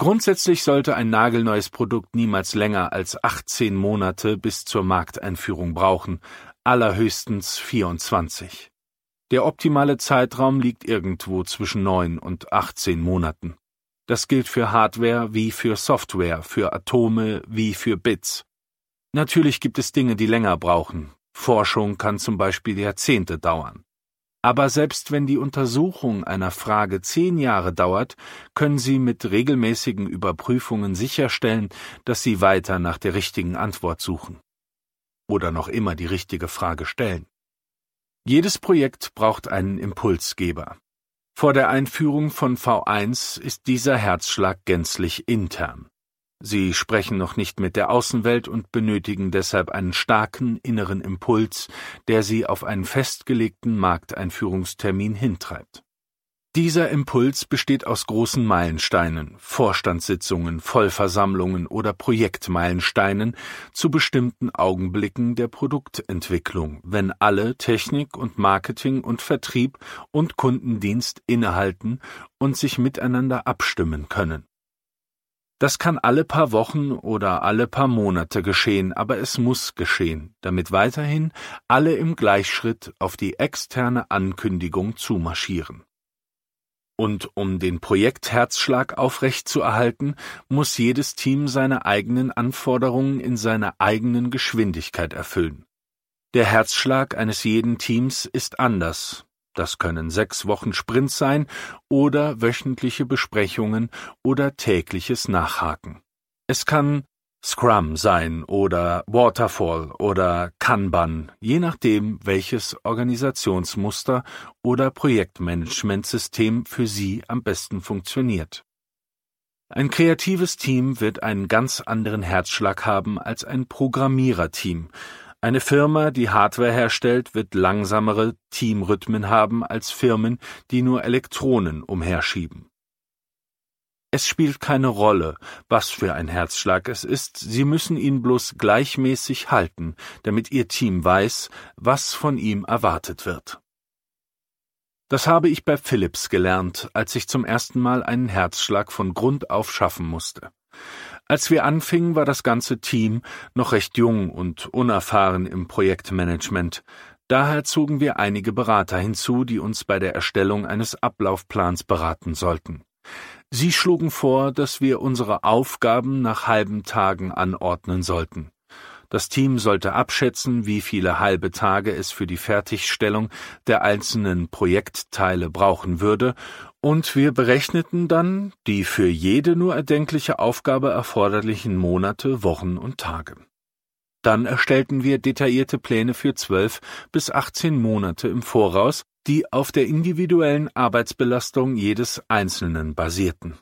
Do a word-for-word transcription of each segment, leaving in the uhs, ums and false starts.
Grundsätzlich sollte ein nagelneues Produkt niemals länger als achtzehn Monate bis zur Markteinführung brauchen, allerhöchstens vierundzwanzig. Der optimale Zeitraum liegt irgendwo zwischen neun und achtzehn Monaten. Das gilt für Hardware wie für Software, für Atome wie für Bits. Natürlich gibt es Dinge, die länger brauchen. Forschung kann zum Beispiel Jahrzehnte dauern. Aber selbst wenn die Untersuchung einer Frage zehn Jahre dauert, können Sie mit regelmäßigen Überprüfungen sicherstellen, dass Sie weiter nach der richtigen Antwort suchen. Oder noch immer die richtige Frage stellen. Jedes Projekt braucht einen Impulsgeber. Vor der Einführung von V eins ist dieser Herzschlag gänzlich intern. Sie sprechen noch nicht mit der Außenwelt und benötigen deshalb einen starken inneren Impuls, der sie auf einen festgelegten Markteinführungstermin hintreibt. Dieser Impuls besteht aus großen Meilensteinen, Vorstandssitzungen, Vollversammlungen oder Projektmeilensteinen zu bestimmten Augenblicken der Produktentwicklung, wenn alle Technik und Marketing und Vertrieb und Kundendienst innehalten und sich miteinander abstimmen können. Das kann alle paar Wochen oder alle paar Monate geschehen, aber es muss geschehen, damit weiterhin alle im Gleichschritt auf die externe Ankündigung zumarschieren. Und um den Projektherzschlag aufrechtzuerhalten, muss jedes Team seine eigenen Anforderungen in seiner eigenen Geschwindigkeit erfüllen. Der Herzschlag eines jeden Teams ist anders. Das können sechs Wochen Sprints sein oder wöchentliche Besprechungen oder tägliches Nachhaken. Es kann Scrum sein oder Waterfall oder Kanban, je nachdem, welches Organisationsmuster oder Projektmanagementsystem für Sie am besten funktioniert. Ein kreatives Team wird einen ganz anderen Herzschlag haben als ein Programmiererteam. Eine Firma, die Hardware herstellt, wird langsamere Teamrhythmen haben als Firmen, die nur Elektronen umherschieben. Es spielt keine Rolle, was für ein Herzschlag es ist, Sie müssen ihn bloß gleichmäßig halten, damit Ihr Team weiß, was von ihm erwartet wird. Das habe ich bei Philips gelernt, als ich zum ersten Mal einen Herzschlag von Grund auf schaffen musste. Als wir anfingen, war das ganze Team noch recht jung und unerfahren im Projektmanagement. Daher zogen wir einige Berater hinzu, die uns bei der Erstellung eines Ablaufplans beraten sollten. Sie schlugen vor, dass wir unsere Aufgaben nach halben Tagen anordnen sollten. Das Team sollte abschätzen, wie viele halbe Tage es für die Fertigstellung der einzelnen Projektteile brauchen würde, und wir berechneten dann die für jede nur erdenkliche Aufgabe erforderlichen Monate, Wochen und Tage. Dann erstellten wir detaillierte Pläne für zwölf bis achtzehn Monate im Voraus, die auf der individuellen Arbeitsbelastung jedes Einzelnen basierten.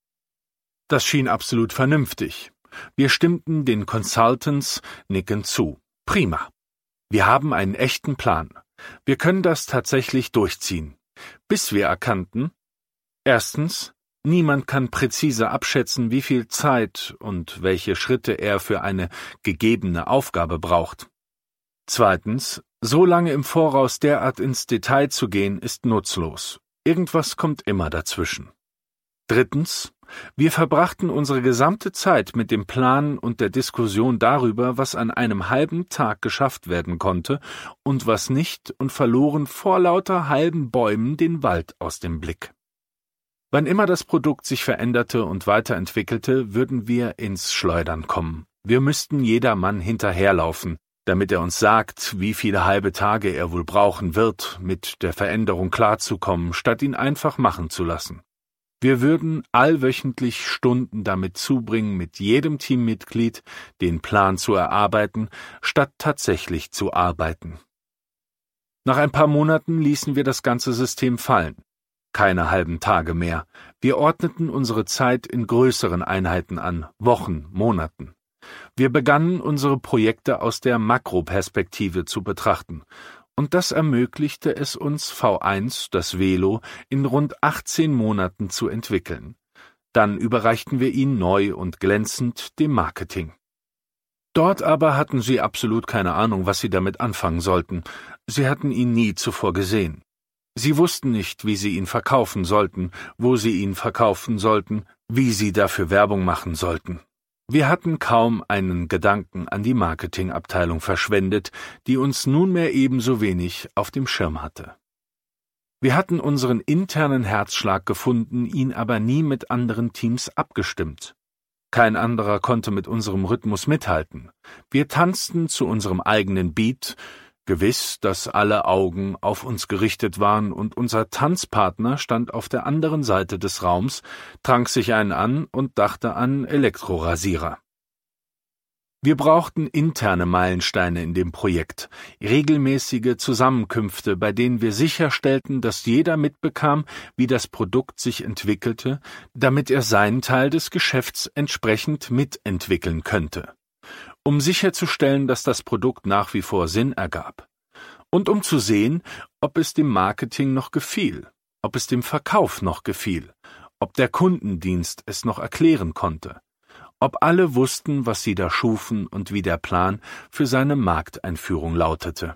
Das schien absolut vernünftig. Wir stimmten den Consultants nickend zu. Prima. Wir haben einen echten Plan. Wir können das tatsächlich durchziehen. Bis wir erkannten, erstens, niemand kann präzise abschätzen, wie viel Zeit und welche Schritte er für eine gegebene Aufgabe braucht. Zweitens, so lange im Voraus derart ins Detail zu gehen, ist nutzlos. Irgendwas kommt immer dazwischen. Drittens, wir verbrachten unsere gesamte Zeit mit dem Plan und der Diskussion darüber, was an einem halben Tag geschafft werden konnte und was nicht, und verloren vor lauter halben Bäumen den Wald aus dem Blick. Wann immer das Produkt sich veränderte und weiterentwickelte, würden wir ins Schleudern kommen. Wir müssten jedermann hinterherlaufen, damit er uns sagt, wie viele halbe Tage er wohl brauchen wird, mit der Veränderung klarzukommen, statt ihn einfach machen zu lassen. Wir würden allwöchentlich Stunden damit zubringen, mit jedem Teammitglied den Plan zu erarbeiten, statt tatsächlich zu arbeiten. Nach ein paar Monaten ließen wir das ganze System fallen. Keine halben Tage mehr. Wir ordneten unsere Zeit in größeren Einheiten an, Wochen, Monaten. Wir begannen, unsere Projekte aus der Makroperspektive zu betrachten. Und das ermöglichte es uns, V eins, das Velo, in rund achtzehn Monaten zu entwickeln. Dann überreichten wir ihn neu und glänzend dem Marketing. Dort aber hatten sie absolut keine Ahnung, was sie damit anfangen sollten. Sie hatten ihn nie zuvor gesehen. Sie wussten nicht, wie sie ihn verkaufen sollten, wo sie ihn verkaufen sollten, wie sie dafür Werbung machen sollten. Wir hatten kaum einen Gedanken an die Marketingabteilung verschwendet, die uns nunmehr ebenso wenig auf dem Schirm hatte. Wir hatten unseren internen Herzschlag gefunden, ihn aber nie mit anderen Teams abgestimmt. Kein anderer konnte mit unserem Rhythmus mithalten. Wir tanzten zu unserem eigenen Beat, gewiss, dass alle Augen auf uns gerichtet waren, und unser Tanzpartner stand auf der anderen Seite des Raums, trank sich einen an und dachte an Elektrorasierer. Wir brauchten interne Meilensteine in dem Projekt, regelmäßige Zusammenkünfte, bei denen wir sicherstellten, dass jeder mitbekam, wie das Produkt sich entwickelte, damit er seinen Teil des Geschäfts entsprechend mitentwickeln könnte, um sicherzustellen, dass das Produkt nach wie vor Sinn ergab und um zu sehen, ob es dem Marketing noch gefiel, ob es dem Verkauf noch gefiel, ob der Kundendienst es noch erklären konnte, ob alle wussten, was sie da schufen und wie der Plan für seine Markteinführung lautete.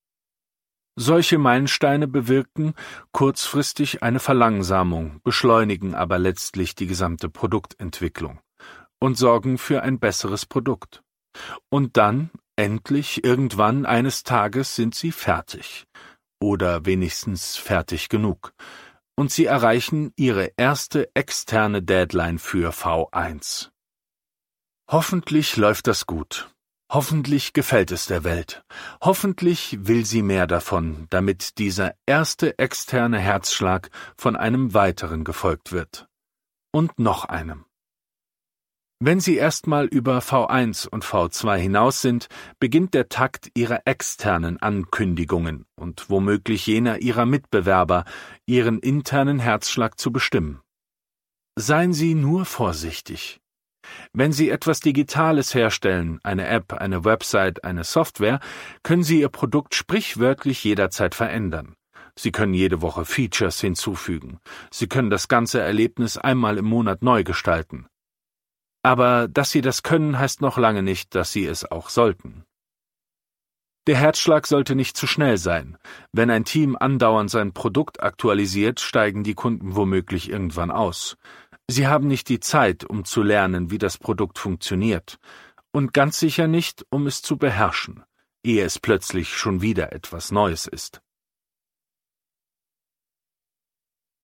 Solche Meilensteine bewirkten kurzfristig eine Verlangsamung, beschleunigen aber letztlich die gesamte Produktentwicklung und sorgen für ein besseres Produkt. Und dann, endlich, irgendwann eines Tages sind sie fertig. Oder wenigstens fertig genug. Und sie erreichen ihre erste externe Deadline für V eins. Hoffentlich läuft das gut. Hoffentlich gefällt es der Welt. Hoffentlich will sie mehr davon, damit dieser erste externe Herzschlag von einem weiteren gefolgt wird. Und noch einem. Wenn Sie erstmal über V eins und V zwei hinaus sind, beginnt der Takt Ihrer externen Ankündigungen und womöglich jener Ihrer Mitbewerber, Ihren internen Herzschlag zu bestimmen. Seien Sie nur vorsichtig. Wenn Sie etwas Digitales herstellen, eine App, eine Website, eine Software, können Sie Ihr Produkt sprichwörtlich jederzeit verändern. Sie können jede Woche Features hinzufügen. Sie können das ganze Erlebnis einmal im Monat neu gestalten. Aber dass Sie das können, heißt noch lange nicht, dass Sie es auch sollten. Der Herzschlag sollte nicht zu schnell sein. Wenn ein Team andauernd sein Produkt aktualisiert, steigen die Kunden womöglich irgendwann aus. Sie haben nicht die Zeit, um zu lernen, wie das Produkt funktioniert, und ganz sicher nicht, um es zu beherrschen, ehe es plötzlich schon wieder etwas Neues ist.